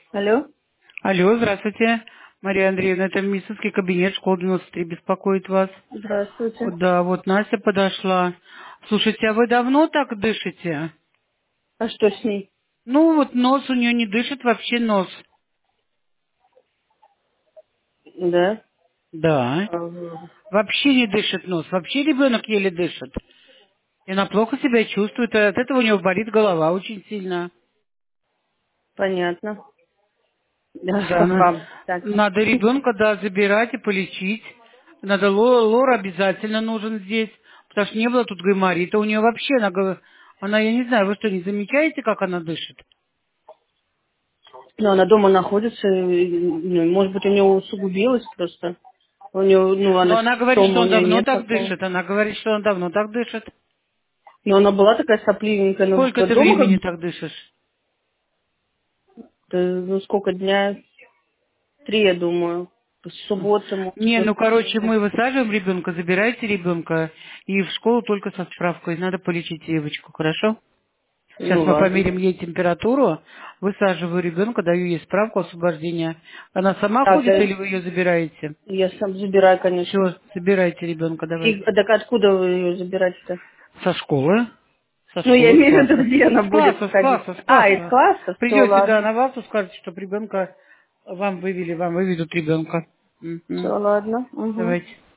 Алло, Алло, здравствуйте. Мария Андреевна, это медицинский кабинет, школа 93 беспокоит вас. здравствуйте. Да, вот Настя подошла. Слушайте, а вы давно так дышите? А что с ней? Ну, вот нос у нее не дышит, вообще нос. Да. Да. Вообще не дышит нос. Вообще ребенок еле дышит. И она плохо себя чувствует, и от этого у него болит голова очень сильно. Понятно. Да, Так. надо ребенка, да, забирать и полечить. Надо лор обязательно нужен здесь, потому что не было тут гайморита. У нее вообще, она, я не знаю, вы что, не замечаете, как она дышит? Но она дома находится, ну, может быть, у нее усугубилось просто. У нее, ну, Но она говорит, что анестезиома у он нее давно нет так такого. дышит. Она говорит, что он давно так дышит. Но она была такая сопливенькая, но Сколько ты дома как времени бы, так дышишь? ну, сколько дня? 3, я думаю. С субботы, может, Не, ну, короче, воскресенье. мы высаживаем ребенка, забирайте ребенка, и в школу только со справкой. Надо полечить девочку, хорошо? Сейчас Ну, мы ладно. померим ей температуру, высаживаю ребенка, даю ей справку освобождения. Она сама Так, ходит или вы ее забираете? я сам забираю, конечно. Все, забирайте ребенка, И давайте. так откуда вы ее забираете-то? Со школы? Со Ну, я школы, с имею в виду, класса. где она С будет класса, с ходить. класса, с А, из класса. класса? Все, Придете, да, ладно. на вас, скажете, что ребенка вам вывели, вам выведут ребенка. Все, Мгм. ладно. Угу. Давайте.